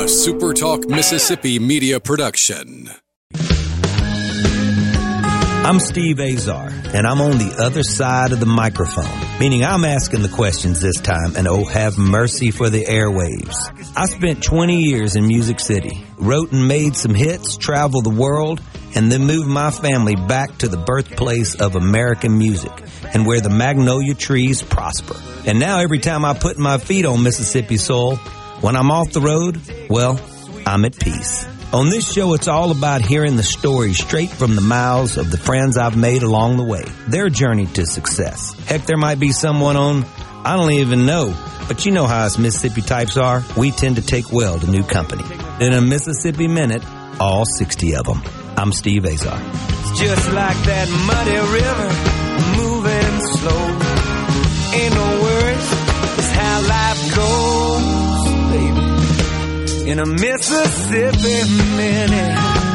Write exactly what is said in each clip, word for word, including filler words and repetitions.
a Super Talk Mississippi media production. I'm Steve Azar, and I'm on the other side of the microphone, meaning I'm asking the questions this time, and oh, have mercy for the airwaves. I spent twenty years in Music City, wrote and made some hits, traveled the world, and then moved my family back to the birthplace of American music and where the magnolia trees prosper. And now every time I put my feet on Mississippi soil, when I'm off the road, well, I'm at peace. On this show, it's all about hearing the stories straight from the mouths of the friends I've made along the way, their journey to success. Heck, there might be someone on I don't even know, but you know how us Mississippi types are. We tend to take well to new company. In a Mississippi Minute, all sixty of them. I'm Steve Azar. It's just like that muddy river, moving slow. Ain't no worries, it's how life goes, baby. In a Mississippi Minute.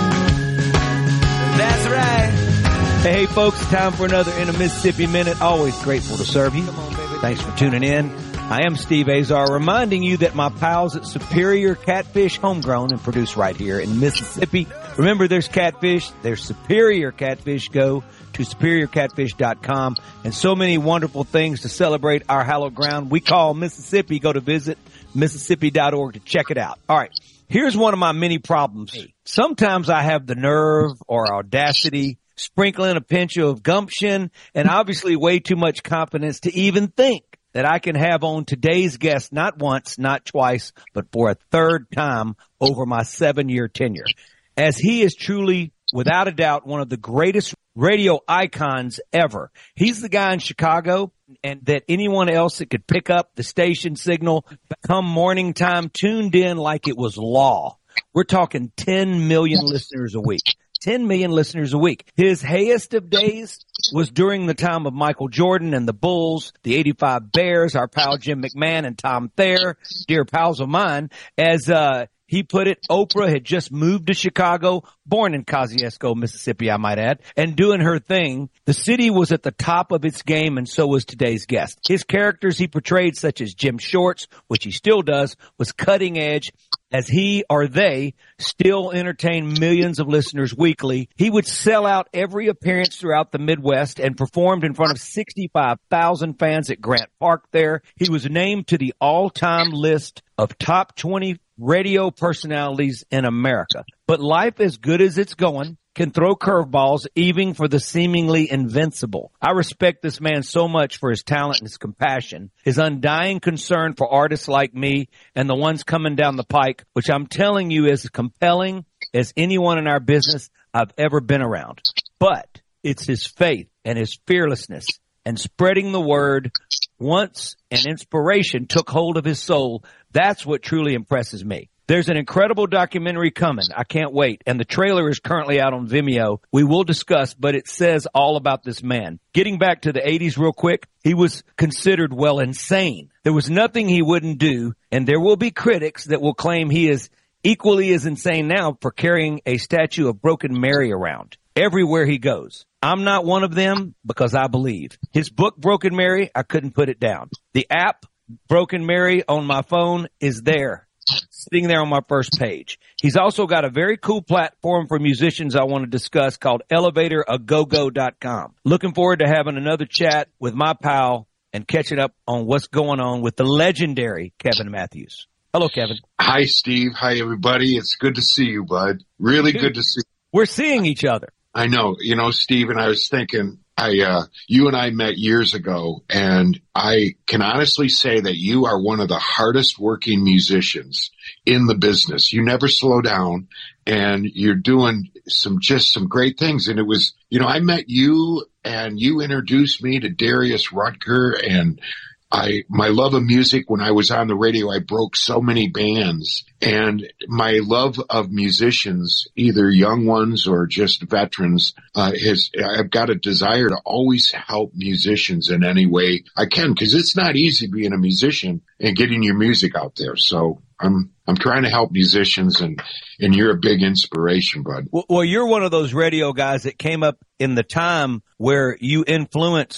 That's right. Hey, folks, time for another In a Mississippi Minute. Always grateful to serve you. Thanks for tuning in. I am Steve Azar, reminding you that my pals at Superior Catfish, homegrown and produced right here in Mississippi. Remember, there's catfish, there's Superior Catfish. Go to superior catfish dot com, and so many wonderful things to celebrate our hallowed ground we call Mississippi. Go to visit Mississippi dot org to check it out. All right, here's one of my many problems. Sometimes I have the nerve or audacity, sprinkling a pinch of gumption, and obviously way too much confidence to even think that I can have on today's guest not once, not twice, but for a third time over my seven-year tenure. As he is truly, without a doubt, one of the greatest radio icons ever. He's the guy in Chicago and that anyone else that could pick up the station signal come morning time tuned in like it was law. We're talking ten million listeners a week. ten million listeners a week. His hayest of days was during the time of Michael Jordan and the Bulls, the eighty-five Bears, our pal Jim McMahon and Tom Thayer, dear pals of mine. As uh he put it, Oprah had just moved to Chicago, born in Kosciuszko, Mississippi, I might add, and doing her thing. The city was at the top of its game, and so was today's guest. His characters he portrayed, such as Jim Shorts, which he still does, was cutting edge, as he or they still entertain millions of listeners weekly. He would sell out every appearance throughout the Midwest and performed in front of sixty-five thousand fans at Grant Park there. He was named to the all-time list of top twenty radio personalities in America. But life, as good as it's going, can throw curveballs even for the seemingly invincible. I respect this man so much for his talent and his compassion, his undying concern for artists like me and the ones coming down the pike, which I'm telling you is as compelling as anyone in our business I've ever been around. But it's his faith and his fearlessness and spreading the word once an inspiration took hold of his soul. That's what truly impresses me. There's an incredible documentary coming. I can't wait. And the trailer is currently out on Vimeo. We will discuss, but it says all about this man. Getting back to the eighties real quick, he was considered, well, insane. There was nothing he wouldn't do, and there will be critics that will claim he is equally as insane now for carrying a statue of Broken Mary around everywhere he goes. I'm not one of them because I believe. His book, Broken Mary, I couldn't put it down. The app, Broken Mary, on my phone is there, sitting there on my first page. He's also got a very cool platform for musicians I want to discuss called elevator a go go dot com. Looking forward to having another chat with my pal and catching up on what's going on with the legendary Kevin Matthews. Hello, Kevin. Hi, Steve. Hi, everybody. It's good to see you, bud. Really good to see you. We're seeing each other. I know. You know, Steve, and I was thinking, I, uh, you and I met years ago, and I can honestly say that you are one of the hardest working musicians in the business. You never slow down, and you're doing some, just some great things. And it was, you know, I met you, and you introduced me to Darius Rutger, and I, my love of music, when I was on the radio, I broke so many bands, and my love of musicians, either young ones or just veterans, uh, is, I've got a desire to always help musicians in any way I can, because it's not easy being a musician and getting your music out there. So I'm, I'm trying to help musicians, and, and you're a big inspiration, bud. Well, well, you're one of those radio guys that came up in the time where you influenced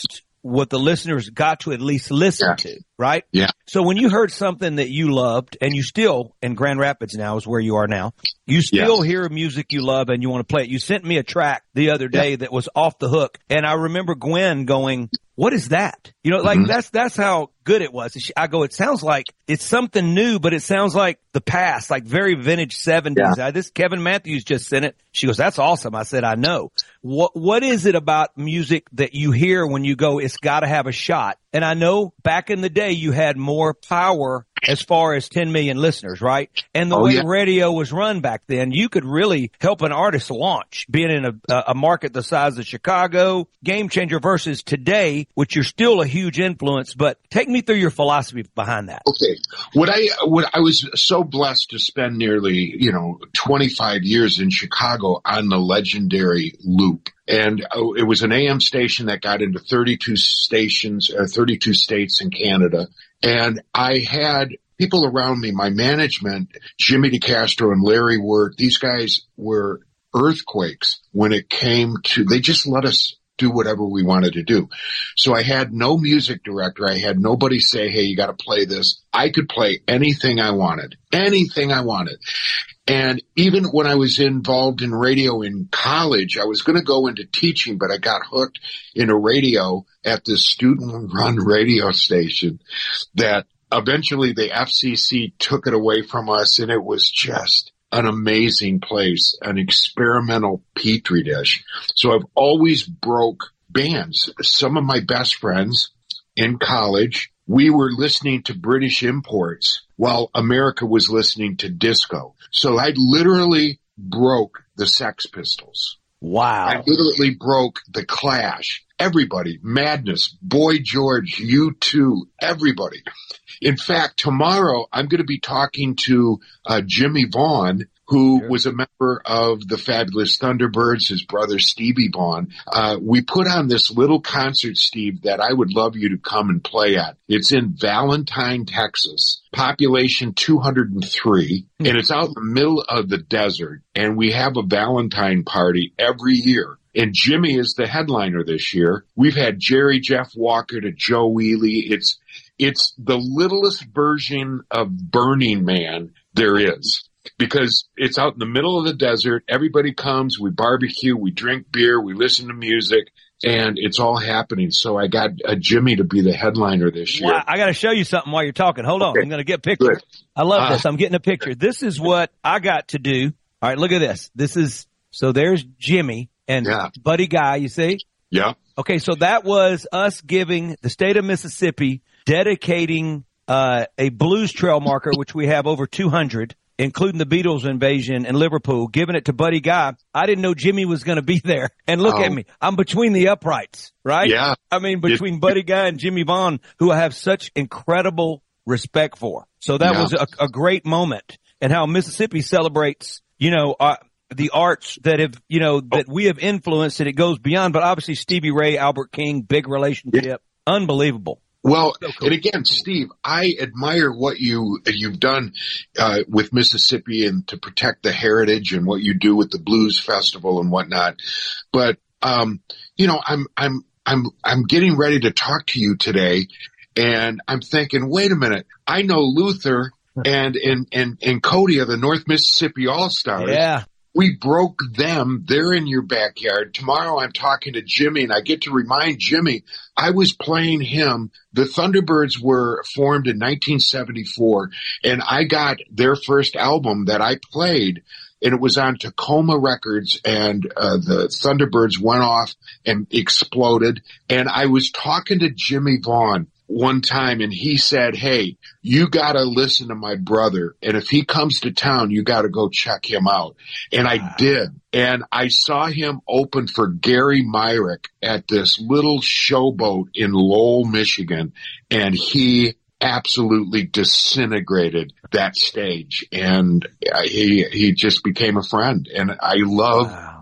what the listeners got to at least listen yeah. to, right? Yeah. So when you heard something that you loved, and you still, in Grand Rapids now is where you are now, you still yes. hear music you love and you want to play it. You sent me a track the other day yeah. that was off the hook, and I remember Gwen going, what is that? You know, like mm-hmm. that's, that's how good it was. I go, it sounds like it's something new, but it sounds like the past, like very vintage seventies. Yeah. I, this Kevin Matthews just sent it. She goes, that's awesome. I said, I know. What, what is it about music that you hear when you go, it's got to have a shot? And I know back in the day you had more power as far as ten million listeners, right? And the oh, way yeah. radio was run back then, you could really help an artist launch, being in a, a market the size of Chicago, Game Changer versus today, which you're still a huge influence. But take me through your philosophy behind that. Okay. What I, what I was so blessed to spend nearly, you know, twenty-five years in Chicago on the legendary Loop. And uh, it was an A M station that got into thirty-two stations, uh, thirty-two states in Canada. And I had people around me, my management, Jimmy DeCastro and Larry Wirt. These guys were earthquakes when it came to, they just let us do whatever we wanted to do. So I had no music director. I had nobody say, hey, you got to play this. I could play anything I wanted, anything I wanted. And even when I was involved in radio in college, I was going to go into teaching, but I got hooked into radio at this student-run radio station that eventually the F C C took it away from us, and it was just an amazing place, an experimental petri dish. So I've always broke bands. Some of my best friends in college, we were listening to British imports while America was listening to disco. So I literally broke the Sex Pistols. Wow. I literally broke the Clash. Everybody. Madness. Boy George. U two. Everybody. In fact, tomorrow I'm going to be talking to uh, Jimmy Vaughn, who sure. was a member of the Fabulous Thunderbirds, his brother Stevie Vaughn. Uh, we put on this little concert, Steve, that I would love you to come and play at. It's in Valentine, Texas, population two hundred three, mm-hmm. and it's out in the middle of the desert, and we have a Valentine party every year. And Jimmy is the headliner this year. We've had Jerry Jeff Walker to Joe Wheely. It's, it's the littlest version of Burning Man there is. Because it's out in the middle of the desert. Everybody comes, we barbecue, we drink beer, we listen to music, and it's all happening. So I got uh, Jimmy to be the headliner this year. Wow, I got to show you something while you're talking. Hold on. Okay. I'm going to get a picture. Good. I love uh, this. I'm getting a picture. This is what I got to do. All right, look at this. This is, so there's Jimmy and yeah. Buddy Guy, you see? Yeah. Okay, so that was us giving the state of Mississippi, dedicating uh, a blues trail marker, which we have over two hundred, including the Beatles invasion in Liverpool, giving it to Buddy Guy. I didn't know Jimmy was going to be there. And look oh. at me. I'm between the uprights, right? Yeah. I mean, between it, Buddy Guy and Jimmy Vaughn, who I have such incredible respect for. So that yeah. was a, a great moment, and how Mississippi celebrates, you know, uh, the arts that have, you know, that we have influenced, and it goes beyond. But obviously Stevie Ray, Albert King, big relationship. Yeah. Unbelievable. Well, so cool. And again, Steve, I admire what you, you've done, uh, with Mississippi and to protect the heritage, and what you do with the Blues Festival and whatnot. But, um, you know, I'm, I'm, I'm, I'm getting ready to talk to you today, and I'm thinking, wait a minute, I know Luther and, and, and, and Cody of the North Mississippi All-Stars. Yeah. We broke them. They're in your backyard. Tomorrow I'm talking to Jimmy, and I get to remind Jimmy I was playing him. The Thunderbirds were formed in nineteen seventy-four, and I got their first album that I played, and it was on Tacoma Records, and uh, the Thunderbirds went off and exploded. And I was talking to Jimmy Vaughn one time, and he said, hey, you gotta listen to my brother, and if he comes to town, you gotta go check him out. And I did. And I saw him open for Gary Myrick at this little showboat in Lowell, Michigan, and he absolutely disintegrated that stage. And he, he just became a friend. And I love wow.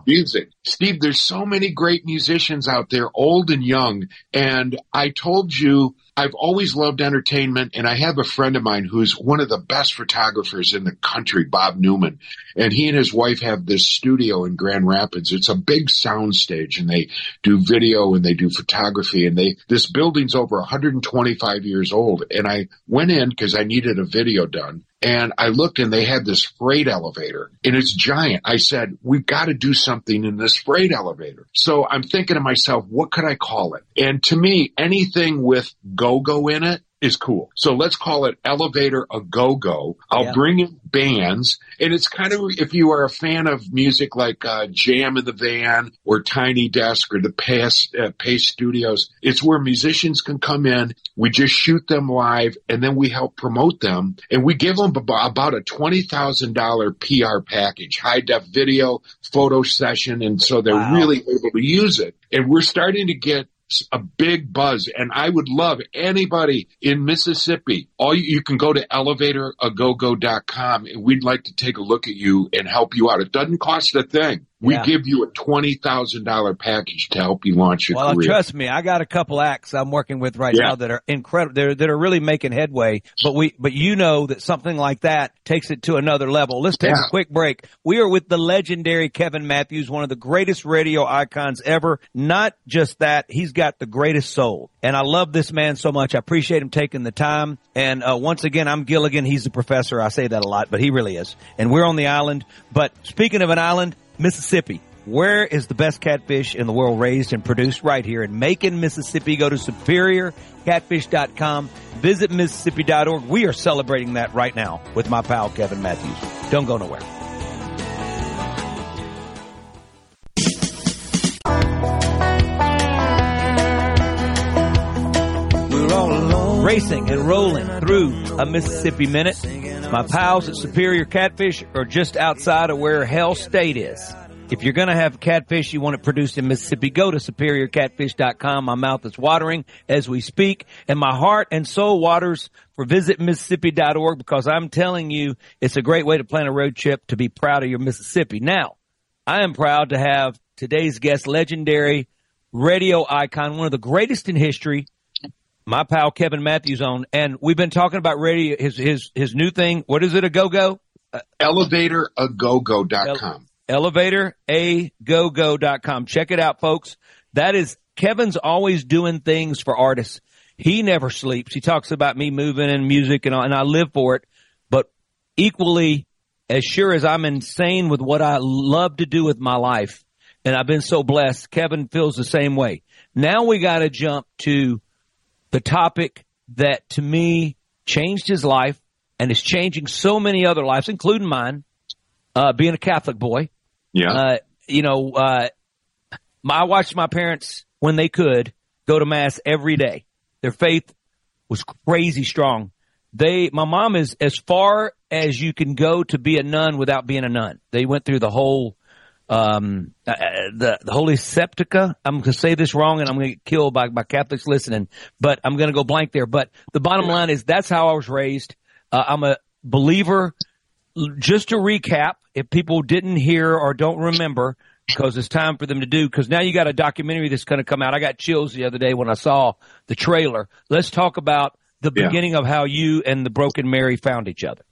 music. Steve, there's so many great musicians out there, old and young. And I told you, I've always loved entertainment, and I have a friend of mine who's one of the best photographers in the country, Bob Newman, and he and his wife have this studio in Grand Rapids. It's a big sound stage, and they do video and they do photography, and they this building's over one hundred twenty-five years old. And I went in because I needed a video done. And I looked, and they had this freight elevator, and it's giant. I said, we've got to do something in this freight elevator. So I'm thinking to myself, what could I call it? And to me, anything with go-go in it is cool. So let's call it Elevator a Go-Go. I'll yeah. bring in bands. And it's kind of, if you are a fan of music like uh, Jam in the Van or Tiny Desk or the Pace, uh, Pace Studios, it's where musicians can come in. We just shoot them live, and then we help promote them. And we give them about a twenty thousand dollars P R package, high-def video, photo session, and so they're wow. really able to use it. And we're starting to get a big buzz, and I would love anybody in Mississippi. All you, you can go to elevator a go go dot com, and we'd like to take a look at you and help you out. It doesn't cost a thing. We yeah. give you a twenty thousand dollars package to help you launch your well, career. Well, trust me, I got a couple acts I'm working with right yeah. now that are incredible. They're, that are really making headway. But we, but you know that something like that takes it to another level. Let's take yeah. a quick break. We are with the legendary Kevin Matthews, one of the greatest radio icons ever. Not just that, he's got the greatest soul. And I love this man so much. I appreciate him taking the time. And uh, once again, I'm Gilligan. He's the professor. I say that a lot, but he really is. And we're on the island. But speaking of an island, Mississippi. Where is the best catfish in the world raised and produced? Right here in Macon, Mississippi. Go to superior catfish dot com. Visit Mississippi dot org. We are celebrating that right now with my pal Kevin Matthews. Don't go nowhere. We're all alone. Racing and rolling through a Mississippi Minute. My pals at Superior Catfish are just outside of where Hell State is. If you're going to have catfish, you want it produced in Mississippi, go to superior catfish dot com. My mouth is watering as we speak, and my heart and soul waters for visit Mississippi dot org, because I'm telling you, it's a great way to plan a road trip to be proud of your Mississippi. Now, I am proud to have today's guest, legendary radio icon, one of the greatest in history, my pal Kevin Matthews on. And we've been talking about radio, his his his new thing. What is it, a go-go? Uh, elevator a go go dot com. elevator a go go dot com. Check it out, folks. That is, Kevin's always doing things for artists. He never sleeps. He talks about me moving and music, and, all, and I live for it. But equally, as sure as I'm insane with what I love to do with my life, and I've been so blessed, Kevin feels the same way. Now we got to jump to the topic that, to me, changed his life and is changing so many other lives, including mine. Uh, being a Catholic boy. Yeah. Uh, you know, uh, my, I watched my parents, when they could, go to mass every day. Their faith was crazy strong. They, my mom is as far as you can go to be a nun without being a nun. They went through the whole, um, uh, the, the Holy Septica. I'm going to say this wrong, and I'm going to get killed by, by Catholics listening, but I'm going to go blank there. But the bottom line is that's how I was raised. Uh, I'm a believer. Just to recap, if people didn't hear or don't remember, because it's time for them to do, because now you got a documentary that's going to come out. I got chills the other day when I saw the trailer. Let's talk about the yeah. beginning of how you and the Broken Mary found each other.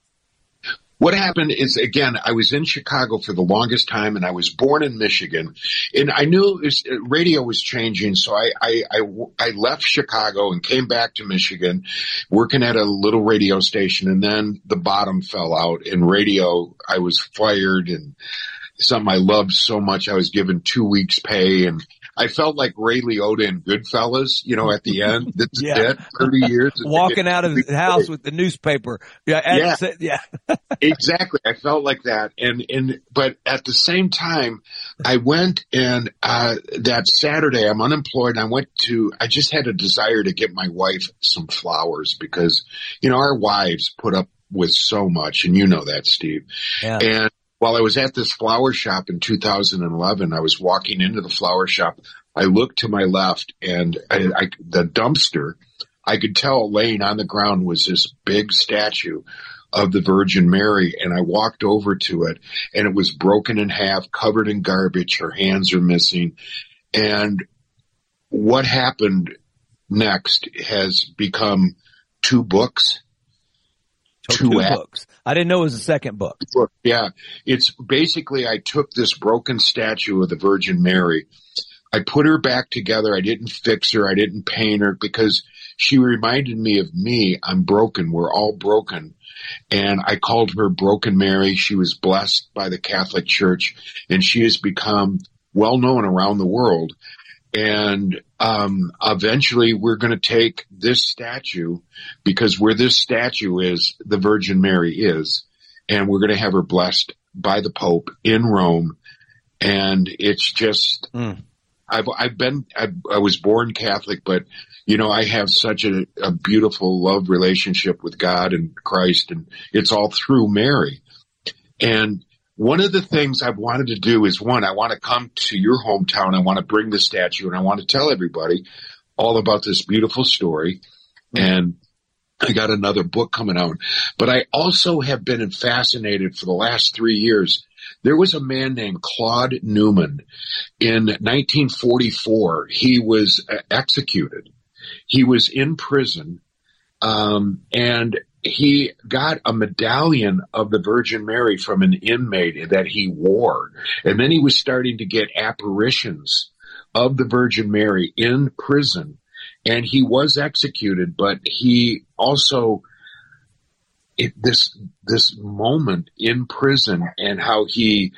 What happened is, again, I was in Chicago for the longest time, and I was born in Michigan, and I knew it was, radio was changing, so I, I, I, I left Chicago and came back to Michigan, working at a little radio station, and then the bottom fell out in radio. I was fired, and something I loved so much, I was given two weeks pay, and I felt like Ray Liotta in Goodfellas, you know, at the end. That's yeah. it, thirty years. Walking out of the house with the newspaper. Yeah. Yeah. yeah. Exactly. I felt like that. And, and, but at the same time, I went and, uh, that Saturday, I'm unemployed. And I went to, I just had a desire to get my wife some flowers because, you know, our wives put up with so much. And you know that, Steve. Yeah. And, while I was at this flower shop in two thousand eleven, I was walking into the flower shop. I looked to my left, and I, I, the dumpster, I could tell laying on the ground was this big statue of the Virgin Mary, and I walked over to it, and it was broken in half, covered in garbage. Her hands are missing. And what happened next has become two books. Two, two books. I didn't know it was a second book. Yeah. It's basically, I took this broken statue of the Virgin Mary. I put her back together. I didn't fix her. I didn't paint her because she reminded me of me. I'm broken. We're all broken. And I called her Broken Mary. She was blessed by the Catholic Church, and she has become well known around the world. And um eventually we're going to take this statue, because where this statue is, the Virgin Mary is, and we're going to have her blessed by the Pope in Rome. And it's just, mm. I've, I've been, I, I was born Catholic, but you know, I have such a, a beautiful love relationship with God and Christ, and it's all through Mary. And one of the things I've wanted to do is, one, I want to come to your hometown. I want to bring the statue, and I want to tell everybody all about this beautiful story. And I got another book coming out. But I also have been fascinated for the last three years. There was a man named Claude Newman in nineteen forty-four. He was executed. He was in prison, um, and he got a medallion of the Virgin Mary from an inmate that he wore. And then he was starting to get apparitions of the Virgin Mary in prison. And he was executed, but he also, it, this, this moment in prison, and how he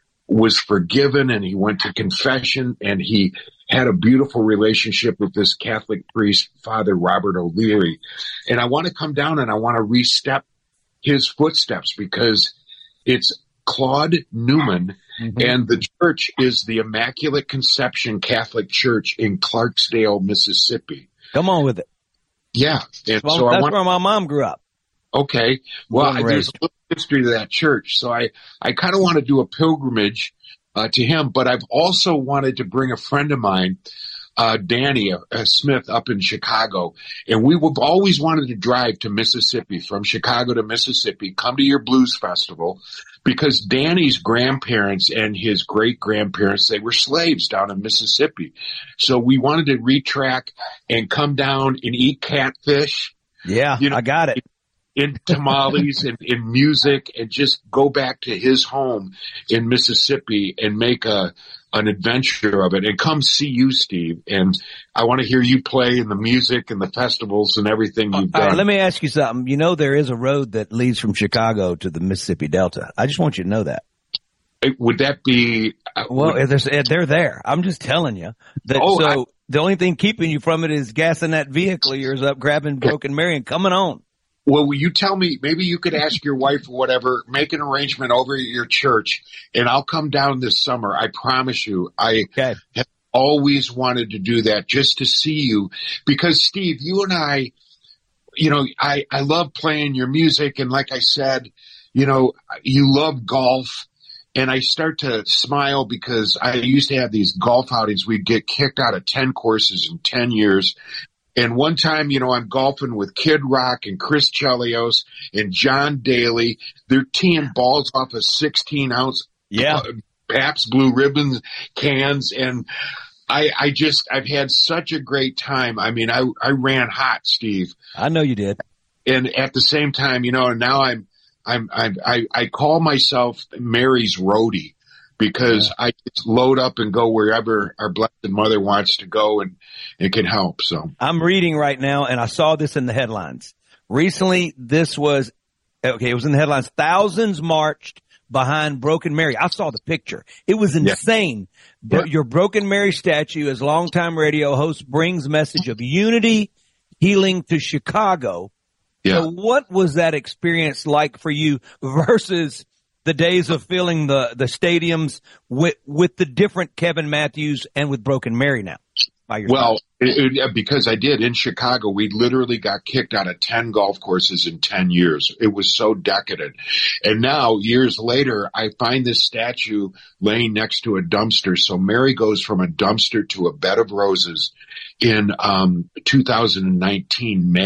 was forgiven, and he went to confession, and he had a beautiful relationship with this Catholic priest, Father Robert O'Leary. And I want to come down and I want to re-step his footsteps, because it's Claude Newman, mm-hmm. and the church is the Immaculate Conception Catholic Church in Clarksdale, Mississippi. Come on with it. Yeah. And well, so that's I want, where my mom grew up. Okay. Well, I, there's a little history to that church. So I, I kind of want to do a pilgrimage Uh, to him, but I've also wanted to bring a friend of mine, uh, Danny uh, Smith, up in Chicago, and we have always wanted to drive to Mississippi, from Chicago to Mississippi, come to your blues festival, because Danny's grandparents and his great grandparents, they were slaves down in Mississippi. So we wanted to retrack and come down and eat catfish. Yeah, you know, I got it. In tamales and in music, and just go back to his home in Mississippi and make a an adventure of it, and come see you, Steve. And I want to hear you play in the music and the festivals and everything you've done. All right, let me ask you something. You know, there is a road that leads from Chicago to the Mississippi Delta. I just want you to know that. Would that be? Uh, well, would, they're, they're there. I'm just telling you. That, oh, so I, the only thing keeping you from it is gassing that vehicle of yours up, grabbing Broken Mary, and coming on. Well, will you tell me, maybe you could ask your wife or whatever, make an arrangement over at your church, and I'll come down this summer. I promise you. I okay. have always wanted to do that, just to see you, because Steve, you and I, you know, I, I love playing your music. And like I said, you know, you love golf, and I start to smile because I used to have these golf outings. We'd get kicked out of ten courses in ten years. And one time, you know, I'm golfing with Kid Rock and Chris Chelios and John Daly. They're teeing balls off of sixteen ounce yeah. uh, Pabst Blue Ribbon cans. And I, I just, I've had such a great time. I mean, I, I ran hot, Steve. I know you did. And at the same time, you know, and now I'm, I'm, I'm I, I call myself Mary's roadie, because yeah. I just load up and go wherever our Blessed Mother wants to go, and it can help. So I'm reading right now, and I saw this in the headlines. Recently, this was, okay, it was in the headlines. Thousands marched behind Broken Mary. I saw the picture. It was insane. Yeah. Yeah. Your Broken Mary statue, as longtime radio host, brings message of unity, healing to Chicago. Yeah. So what was that experience like for you versus the days of filling the, the stadiums with, with the different Kevin Matthews and with Broken Mary now? Well, it, it, because I did in Chicago, we literally got kicked out of ten golf courses in ten years. It was so decadent. And now, years later, I find this statue laying next to a dumpster. So Mary goes from a dumpster to a bed of roses in um two thousand nineteen, May.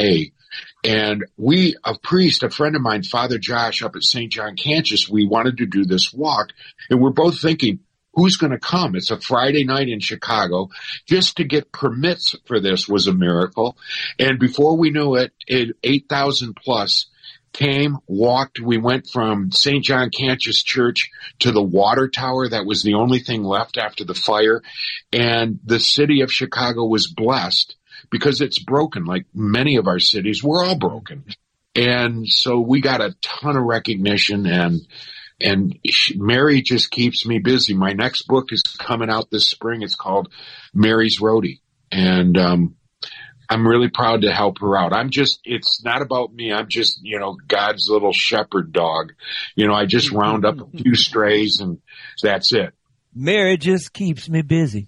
And we, a priest, a friend of mine, Father Josh up at Saint John Cantius, we wanted to do this walk. And we're both thinking, who's going to come? It's a Friday night in Chicago. Just to get permits for this was a miracle. And before we knew it, it eight thousand plus came, walked. We went from Saint John Cantius Church to the water tower. That was the only thing left after the fire. And the city of Chicago was blessed because it's broken. Like many of our cities, we're all broken. And so we got a ton of recognition, and And she, Mary just keeps me busy. My next book is coming out this spring. It's called Mary's Roadie. And um, I'm really proud to help her out. I'm just, it's not about me. I'm just, you know, God's little shepherd dog. You know, I just round up a few strays and that's it. Mary just keeps me busy.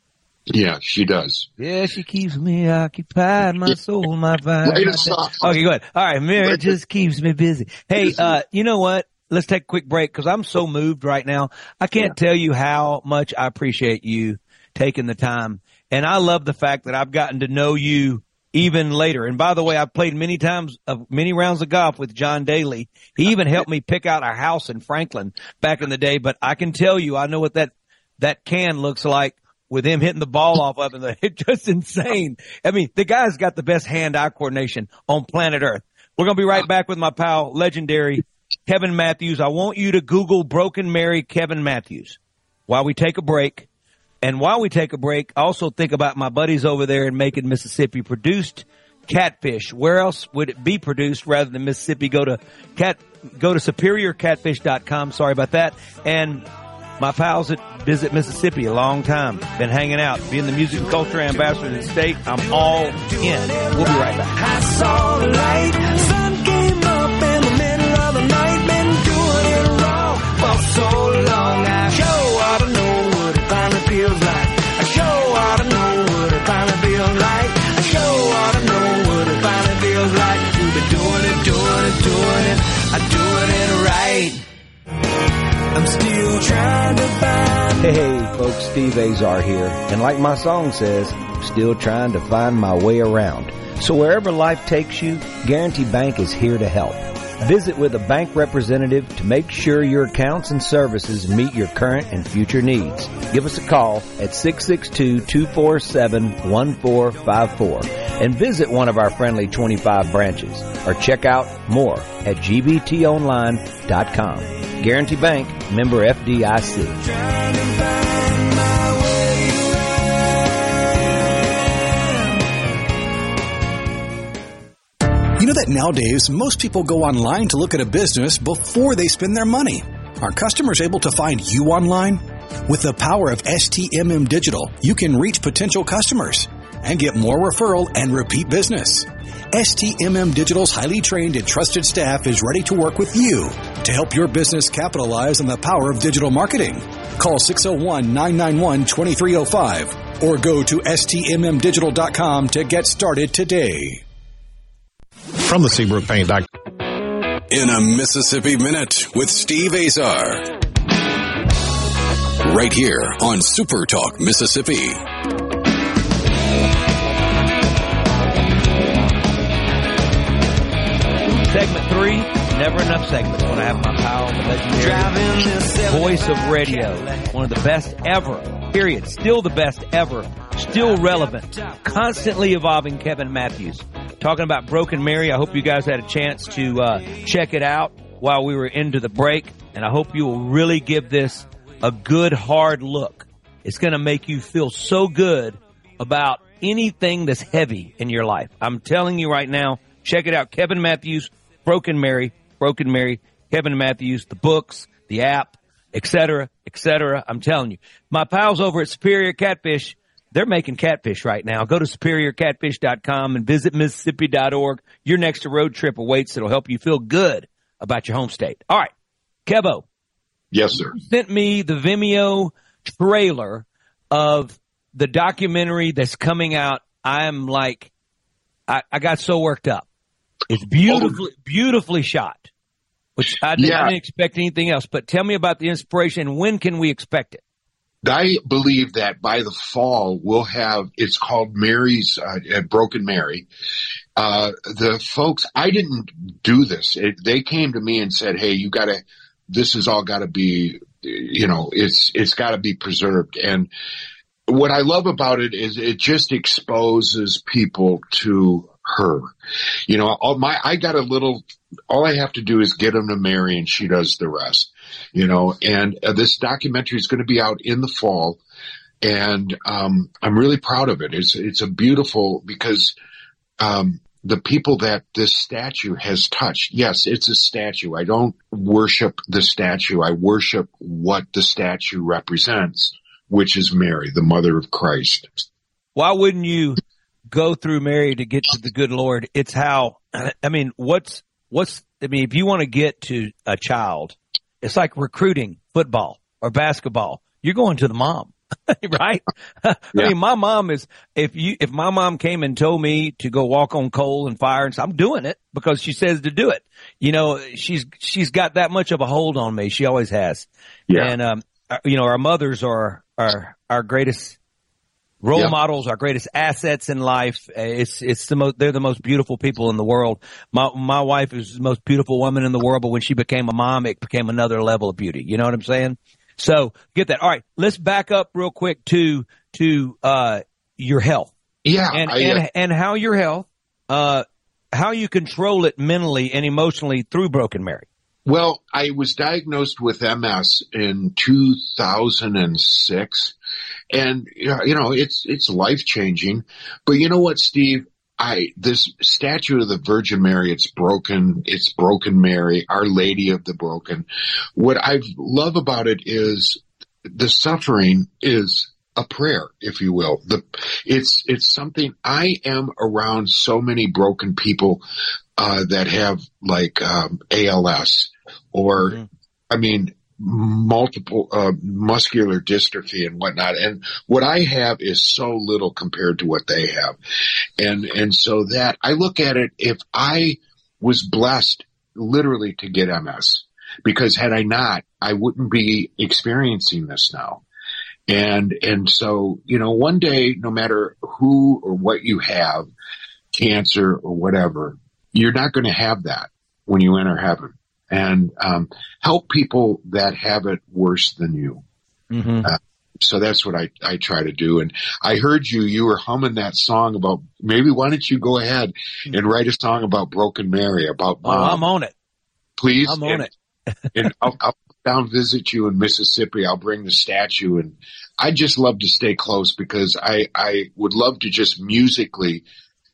Yeah, she does. Yeah, she keeps me occupied, my soul, my vibe. Write a song. Okay, go ahead. All right, Mary just keeps me busy. Hey, uh, you know what? Let's take a quick break because I'm so moved right now. I can't yeah. tell you how much I appreciate you taking the time. And I love the fact that I've gotten to know you even later. And by the way, I've played many times, uh, many rounds of golf with John Daly. He even helped me pick out our house in Franklin back in the day. But I can tell you, I know what that, that can looks like with him hitting the ball off of it. It's just insane. I mean, the guy's got the best hand-eye coordination on planet Earth. We're going to be right back with my pal, legendary Kevin Matthews. I want you to Google Broken Mary Kevin Matthews while we take a break. And while we take a break, also think about my buddies over there in Macon, Mississippi, produced catfish. Where else would it be produced rather than Mississippi? Go to cat, go to superior catfish dot com. Sorry about that. And my pals at Visit Mississippi, a long time, been hanging out, being the music and culture ambassador of the state. I'm all in. We'll be right back. I saw the light. Sun came up in the middle of the night. Been doing it wrong for so long. I sure ought to know what it finally feels like. I sure ought to know what it finally feels like. I sure ought to know what it finally feels like. You've been doing it, doing it, doing it. I'm doing it right. I'm still trying to find. Hey, folks, Steve Azar here. And like my song says, still trying to find my way around. So wherever life takes you, Guarantee Bank is here to help. Visit with a bank representative to make sure your accounts and services meet your current and future needs. Give us a call at six six two, two four seven, one four five four and visit one of our friendly twenty-five branches or check out more at g b t online dot com. Guarantee Bank, member F D I C. You know that nowadays, most people go online to look at a business before they spend their money. Are customers able to find you online? With the power of S T M M Digital, you can reach potential customers and get more referral and repeat business. S T M M Digital's highly trained and trusted staff is ready to work with you to help your business capitalize on the power of digital marketing. Call six oh one, nine nine one, two three oh five or go to S T M M digital dot com to get started today. From the Seabrook Paint dot com. In a Mississippi Minute with Steve Azar. Right here on Super Talk Mississippi. Segment three, never enough segments when I have my pal, the legendary voice of radio. One of the best ever, period. Still the best ever. Still relevant. Constantly evolving Kevin Matthews. Talking about Broken Mary. I hope you guys had a chance to uh, check it out while we were into the break. And I hope you will really give this a good, hard look. It's going to make you feel so good about anything that's heavy in your life. I'm telling you right now, check it out. Kevin Matthews, Broken Mary, Broken Mary, Kevin Matthews, the books, the app, et cetera, et cetera. I'm telling you. My pals over at Superior Catfish, they're making catfish right now. Go to superior catfish dot com and visit Mississippi dot org. Your next road trip awaits that'll help you feel good about your home state. All right, Kevo. Yes, sir. You sent me the Vimeo trailer of the documentary that's coming out. I'm like, I, I got so worked up. It's beautifully, oh. beautifully shot, which I didn't, yeah. I didn't expect anything else. But tell me about the inspiration. When can we expect it? I believe that by the fall we'll have, it's called Mary's, uh, Broken Mary. Uh, the folks, I didn't do this. It, they came to me and said, hey, you gotta, this has all gotta be, you know, it's, it's gotta be preserved. And what I love about it is it just exposes people to her. You know, all my, I got a little, all I have to do is get them to Mary and she does the rest, you know, and uh, this documentary is going to be out in the fall. And, um, I'm really proud of it. It's, it's a beautiful, because, um, the people that this statue has touched, yes, it's a statue. I don't worship the statue. I worship what the statue represents, which is Mary, the mother of Christ. Why wouldn't you go through Mary to get to the good Lord? It's how, I mean, what's, what's, I mean, if you want to get to a child, it's like recruiting football or basketball. You're going to the mom, right? Yeah. I mean, my mom is, if you, if my mom came and told me to go walk on coal and fire, and so I'm doing it because she says to do it. You know, she's, she's got that much of a hold on me. She always has. Yeah. And, um, you know, our mothers are, are our greatest role yep. models, our greatest assets in life. It's, it's the most, they're the most beautiful people in the world. My, my wife is the most beautiful woman in the world, but when she became a mom, it became another level of beauty. You know what I'm saying? So get that. All right. Let's back up real quick to, to, uh, your health. Yeah. And, I, and, uh, and how your health, uh, how you control it mentally and emotionally through Broken Mary. Well, I was diagnosed with M S in two thousand six, and you know, it's, it's life changing. But you know what, Steve? I, this statue of the Virgin Mary, it's broken, it's Broken Mary, Our Lady of the Broken. What I love about it is the suffering is a prayer, if you will. The, it's, it's something, I am around so many broken people, uh, that have like, um, A L S or, mm-hmm. I mean, multiple, uh, muscular dystrophy and whatnot. And what I have is so little compared to what they have. And, and so that I look at it, if I was blessed literally to get M S, because had I not, I wouldn't be experiencing this now. And, and so, you know, one day, no matter who or what you have, cancer or whatever, you're not going to have that when you enter heaven. And um, help people that have it worse than you. Mm-hmm. Uh, so that's what I, I try to do. And I heard you, you were humming that song about, maybe why don't you go ahead and write a song about Broken Mary, about mom. Oh, I'm on it. Please. I'm on and, it. and I'll, I'll down visit you in Mississippi. I'll bring the statue. And I just love to stay close because I, I would love to just musically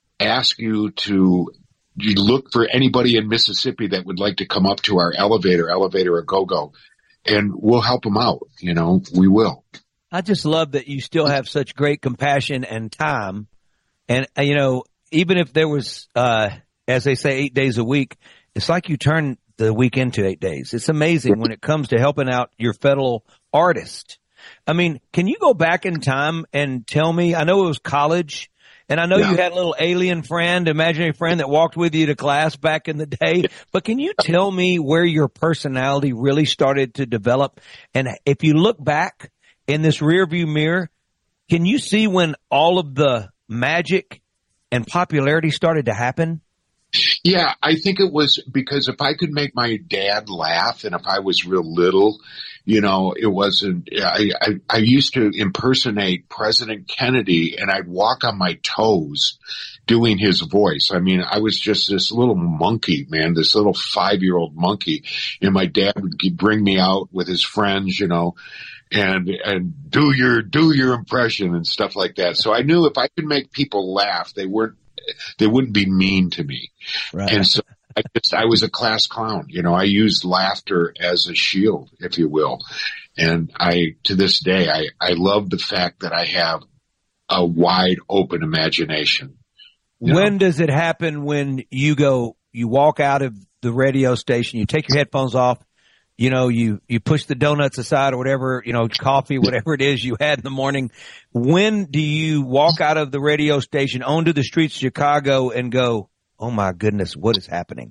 ask you to you look for anybody in Mississippi that would like to come up to our elevator, elevator a go-go, and we'll help them out. You know, we will. I just love that you still have such great compassion and time. And, you know, even if there was, uh, as they say, eight days a week, it's like you turn the week into eight days. It's amazing when it comes to helping out your fellow artist. I mean, can you go back in time and tell me, I know it was college, and I know yeah. you had a little alien friend, imaginary friend that walked with you to class back in the day. But can you tell me where your personality really started to develop? And if you look back in this rearview mirror, can you see when all of the magic and popularity started to happen? Yeah, I think it was because if I could make my dad laugh and if I was real little, you know, it wasn't, I, I, I used to impersonate President Kennedy and I'd walk on my toes doing his voice. I mean, I was just this little monkey, man, this little five-year-old monkey. And my dad would bring me out with his friends, you know, and, and do your, do your impression and stuff like that. So I knew if I could make people laugh, they weren't, they wouldn't be mean to me. Right. And so I just, I was a class clown. You know, I used laughter as a shield, if you will. And I, to this day, I, I love the fact that I have a wide open imagination. When know? Does it happen when you go, you walk out of the radio station, you take your headphones off, you know, you, you push the donuts aside or whatever, you know, coffee, whatever it is you had in the morning. When do you walk out of the radio station onto the streets of Chicago and go, oh my goodness, what is happening?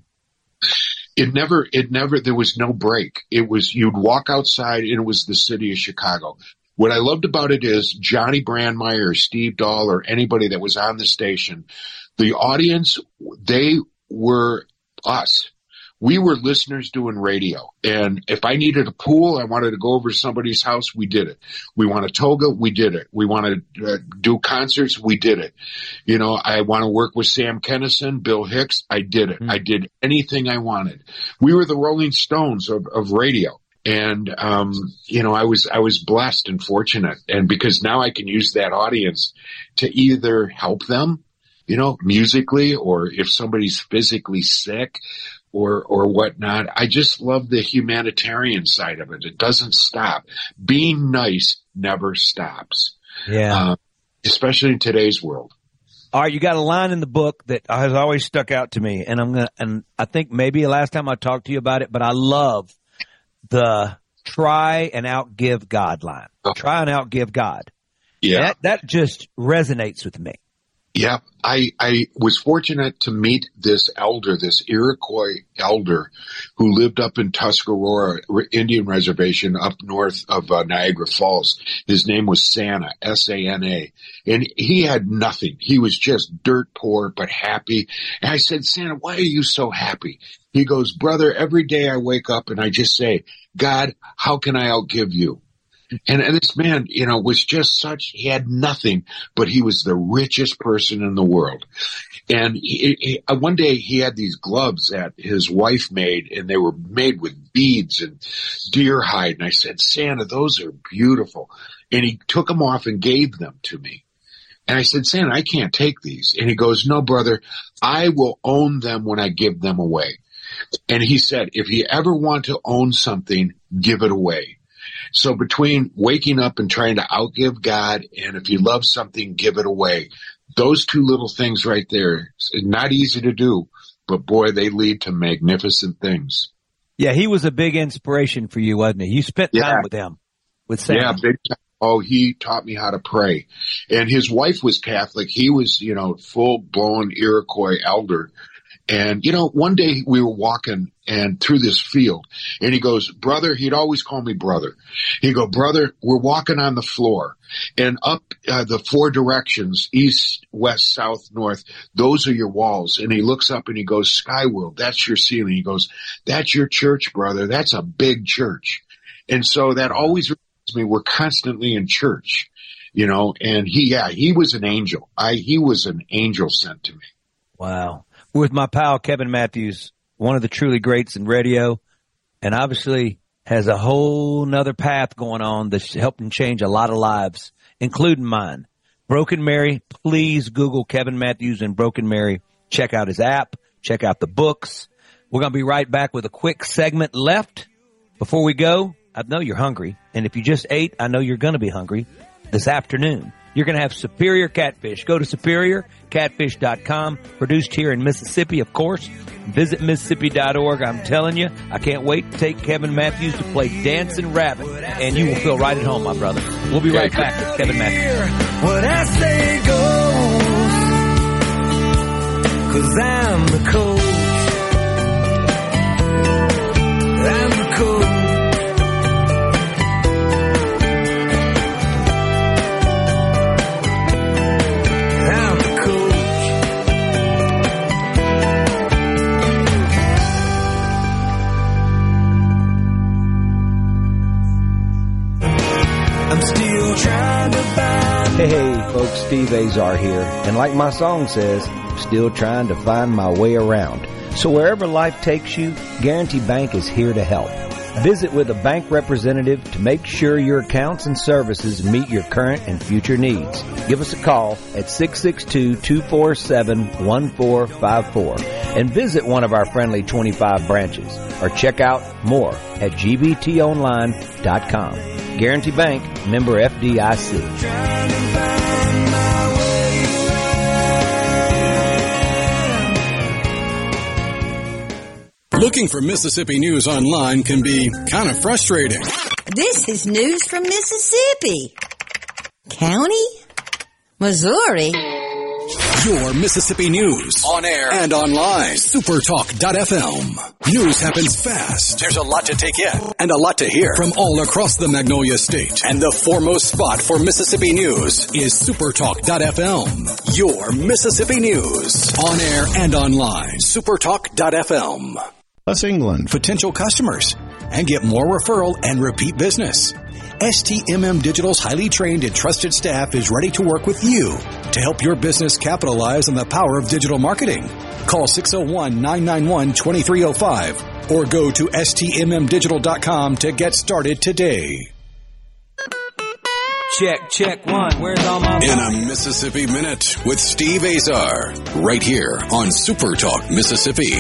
It never, it never, there was no break. It was, you'd walk outside and it was the city of Chicago. what I loved about it is Johnny Brandmeier, or Steve Dahl, or anybody that was on the station, the audience, they were us. We were listeners doing radio. And if I needed a pool, I wanted to go over to somebody's house, we did it. We want a toga, we did it. We want to uh, do concerts, we did it. You know, I want to work with Sam Kinison, Bill Hicks, I did it. Mm-hmm. I did anything I wanted. We were the Rolling Stones of, of radio. And, um, you know, I was, I was blessed and fortunate. And because now I can use that audience to either help them, you know, musically, or if somebody's physically sick, or, or whatnot. I just love the humanitarian side of it. It doesn't stop. Being nice never stops. Yeah. Uh, especially in today's world. All right. You got a line in the book that has always stuck out to me. And I'm going to, and I think maybe the last time I talked to you about it, but I love the try and outgive God line. Oh. Try and outgive God. Yeah. That, that just resonates with me. Yeah, I, I was fortunate to meet this elder, this Iroquois elder who lived up in Tuscarora Indian Reservation up north of uh, Niagara Falls. His name was Santa, S A N A. And he had nothing. He was just dirt poor, but happy. And I said, Santa, why are you so happy? He goes, brother, every day I wake up and I just say, God, how can I outgive you? And, and this man, you know, was just such, he had nothing, but he was the richest person in the world. And he, he, one day he had these gloves that his wife made, and they were made with beads and deer hide. And I said, Santa, those are beautiful. And he took them off and gave them to me. And I said, Santa, I can't take these. And he goes, no, brother, I will own them when I give them away. And he said, if you ever want to own something, give it away. So between waking up and trying to outgive God, and if you love something, give it away. Those two little things right there, not easy to do, but boy, they lead to magnificent things. Yeah, he was a big inspiration for you, wasn't he? You spent time yeah. with him, with Sam. Yeah, big time. Oh, he taught me how to pray. And his wife was Catholic. He was, you know, full-blown Iroquois elder. And, you know, one day we were walking and through this field, and he goes, brother, he'd always call me brother. He'd go, brother, we're walking on the floor, and up uh, the four directions, east, west, south, north, those are your walls. And he looks up and he goes, Skyworld, that's your ceiling. He goes, that's your church, brother. That's a big church. And so that always reminds me we're constantly in church, you know, and he, yeah, he was an angel. I, he was an angel sent to me. Wow. With my pal, Kevin Matthews, one of the truly greats in radio, and obviously has a whole nother path going on that's helping change a lot of lives, including mine. Broken Mary, please Google Kevin Matthews and Broken Mary. Check out his app. Check out the books. We're going to be right back with a quick segment left. Before we go, I know you're hungry. And if you just ate, I know you're going to be hungry this afternoon. You're going to have Superior Catfish. Go to superior catfish dot com. Produced here in Mississippi, of course. Visit Mississippi dot org. I'm telling you, I can't wait to take Kevin Matthews to play Dancing Rabbit, and you will feel right at home, my brother. We'll be right back with Kevin Matthews. What I say goes, 'cause I'm the coach. I'm the coach. Hey, hey, folks, Steve Azar here. And like my song says, I'm still trying to find my way around. So wherever life takes you, Guarantee Bank is here to help. Visit with a bank representative to make sure your accounts and services meet your current and future needs. Give us a call at six six two, two four seven, one four five four and visit one of our friendly twenty-five branches or check out more at g b t online dot com. Guarantee Bank, member F D I C. Looking for Mississippi news online can be kind of frustrating. This is news from Mississippi. County? Missouri? Your Mississippi news on air and online. supertalk dot f m. News happens fast. There's a lot to take in and a lot to hear from all across the Magnolia State. And the foremost spot for Mississippi news is supertalk dot f m. Your Mississippi news on air and online. supertalk dot f m. Plus England. Potential customers and get more referral and repeat business. S T M M Digital's highly trained and trusted staff is ready to work with you to help your business capitalize on the power of digital marketing. Call six oh one, nine nine one, two three oh five or go to S T M M digital dot com to get started today. Check, check one. Where's all my In a Mississippi Minute with Steve Azar, right here on Super Talk Mississippi.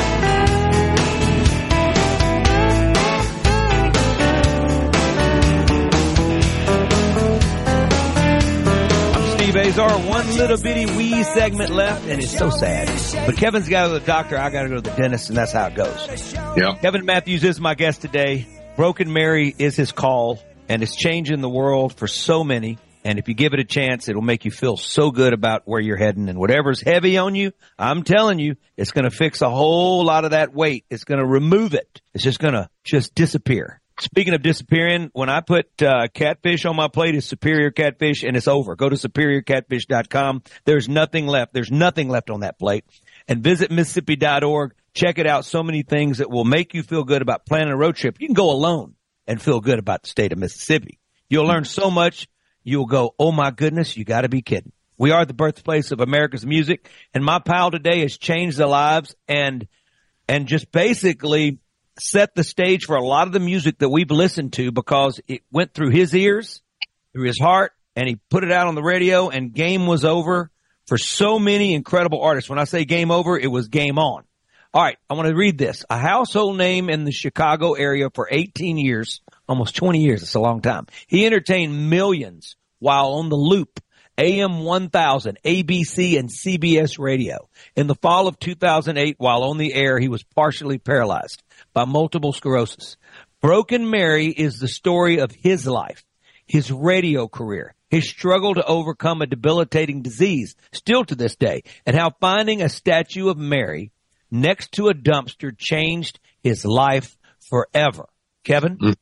Azar, one little bitty wee segment left, and it's so sad. But Kevin's got to go to the doctor, I got to go to the dentist, and that's how it goes. Yeah. Kevin Matthews is my guest today. Broken Mary is his call, and it's changing the world for so many. And if you give it a chance, it'll make you feel so good about where you're heading. And whatever's heavy on you, I'm telling you, it's going to fix a whole lot of that weight. It's going to remove it. It's just going to just disappear. Speaking of disappearing, when I put uh, catfish on my plate, it's Superior Catfish, and it's over. Go to superior catfish dot com. There's nothing left. There's nothing left on that plate. And visit Mississippi dot org. Check it out. So many things that will make you feel good about planning a road trip. You can go alone and feel good about the state of Mississippi. You'll learn so much. You'll go, oh, my goodness, you got to be kidding. We are the birthplace of America's music, and my pal today has changed the lives and and just basically – set the stage for a lot of the music that we've listened to because it went through his ears, through his heart, and he put it out on the radio, and game was over for so many incredible artists. When I say game over, it was game on. All right, I want to read this. A household name in the Chicago area for eighteen years, almost twenty years. It's a long time. He entertained millions while on the Loop, A M one thousand, A B C, and C B S radio. In the fall of two thousand eight, while on the air, he was partially paralyzed by multiple sclerosis. Broken Mary is the story of his life, his radio career, his struggle to overcome a debilitating disease, still to this day, and how finding a statue of Mary next to a dumpster changed his life forever. Kevin? Mm.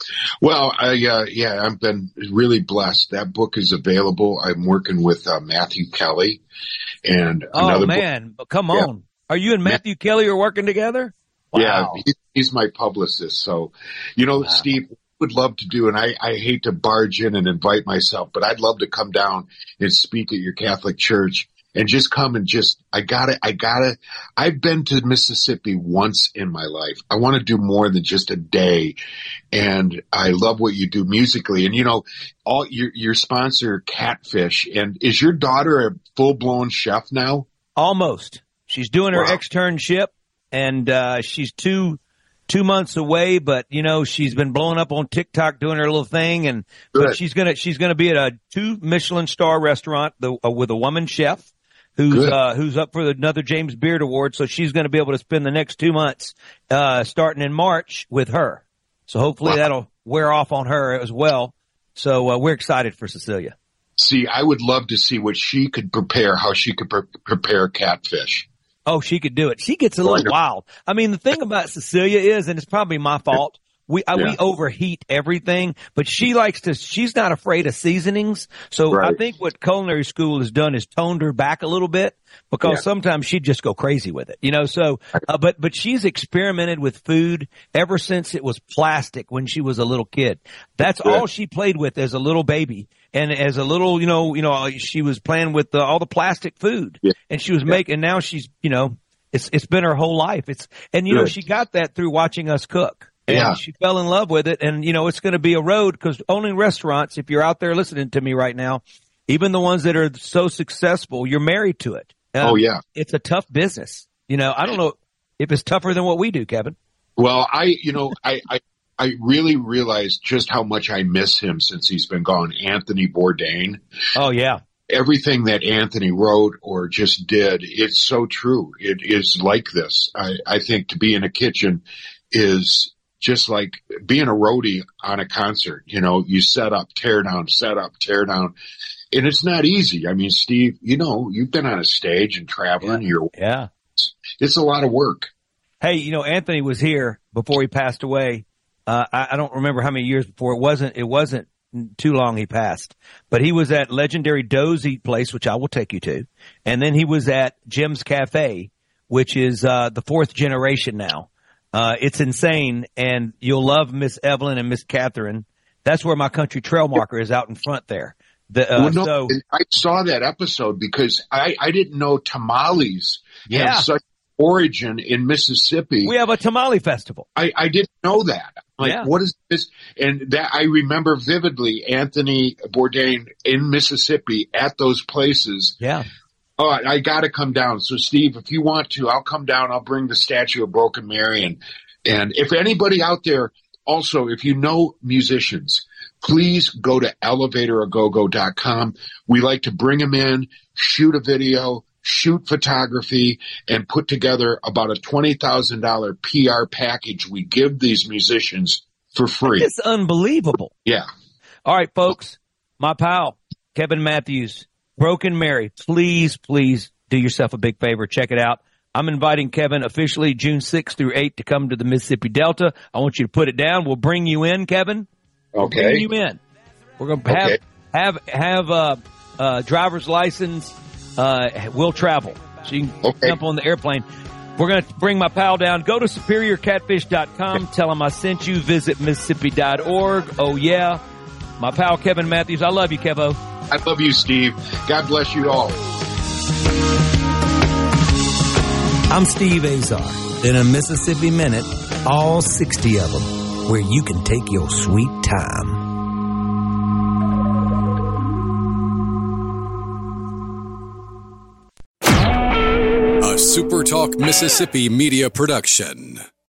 Well, I, uh, yeah, I've been really blessed. That book is available. I'm working with uh, Matthew Kelly and oh, another man, book. Come on. Yeah. Are you and Matthew Ma- Kelly are working together? Wow. Yeah, he, he's my publicist. So, you know, wow. Steve, would love to do, and I, I hate to barge in and invite myself, but I'd love to come down and speak at your Catholic church and just come and just, I gotta, I gotta, I've been to Mississippi once in my life. I want to do more than just a day. And I love what you do musically. And you know, all your, your sponsor, Catfish. And is your daughter a full blown chef now? Almost. She's doing her Wow. externship. And, uh, she's two, two months away, but you know, she's been blowing up on TikTok doing her little thing. And, Good. but she's going to, she's going to be at a two Michelin star restaurant the, uh, with a woman chef who's, Good. uh, who's up for another James Beard Award. So she's going to be able to spend the next two months, uh, starting in March with her. So hopefully Wow. that'll wear off on her as well. So, uh, we're excited for Cecilia. See, I would love to see what she could prepare, how she could pre- prepare catfish. Oh, she could do it. She gets a little wild. I mean, the thing about Cecilia is, and it's probably my fault, we uh, Yeah. we overheat everything, but she likes to, she's not afraid of seasonings. So Right. I think what culinary school has done is toned her back a little bit because Yeah. sometimes she'd just go crazy with it, you know, so, uh, but, but she's experimented with food ever since it was plastic when she was a little kid. That's Good. all she played with as a little baby. And as a little, you know, you know, she was playing with uh, all the plastic food Yeah. and she was Yeah. making, now she's, you know, it's, it's been her whole life. It's, and you know, Good. she got that through watching us cook. And Yeah. she fell in love with it. And, you know, it's going to be a road because owning restaurants, if you're out there listening to me right now, even the ones that are so successful, you're married to it. Um, Oh, yeah. It's a tough business. You know, I don't know if it's tougher than what we do, Kevin. Well, I, you know, I, I, I really realized just how much I miss him since he's been gone. Anthony Bourdain. Oh, yeah. Everything that Anthony wrote or just did, it's so true. It is like this. I, I think to be in a kitchen is just like being a roadie on a concert. You know, you set up, tear down, set up, tear down. and it's not easy. I mean, Steve, you know, you've been on a stage and traveling. Yeah. You're, yeah. It's a lot of work. Hey, you know, Anthony was here before he passed away. Uh, I, I don't remember how many years before. It wasn't, it wasn't too long he passed, but he was at legendary Doe's Eat Place, which I will take you to. And then he was at Jim's Cafe, which is, uh, the fourth generation now. Uh, it's insane. And you'll love Miss Evelyn and Miss Catherine. That's where my country trail marker is out in front there. The, uh, well, no, so I saw that episode because I, I didn't know tamales Yeah. have such origin in Mississippi. we have a tamale festival. I, I didn't know that. Like, Yeah. what is this? And that I remember vividly Anthony Bourdain in Mississippi at those places. Yeah. Oh, I, I got to come down. So, Steve, if you want to, I'll come down. I'll bring the statue of Broken Mary. And, and if anybody out there, also, if you know musicians, please go to elevator a go go dot com. We like to bring them in, shoot a video, shoot photography, and put together about a twenty thousand dollars P R package we give these musicians for free. It's unbelievable. Yeah. All right, folks, my pal, Kevin Matthews, Broken Mary, please, please do yourself a big favor. Check it out. I'm inviting Kevin officially June sixth through eighth to come to the Mississippi Delta. I want you to put it down. We'll bring you in, Kevin. We'll Okay. bring you in. We're going to have, Okay. have, have, uh, uh, driver's license. Uh, we'll travel. So you can Okay. jump on the airplane. We're going to bring my pal down. Go to superior catfish dot com. Tell him I sent you. Visit Mississippi dot org. Oh, yeah. My pal, Kevin Matthews. I love you, Kevo. I love you, Steve. God bless you all. I'm Steve Azar. In a Mississippi Minute, all sixty of them, where you can take your sweet time. A SuperTalk Mississippi media production.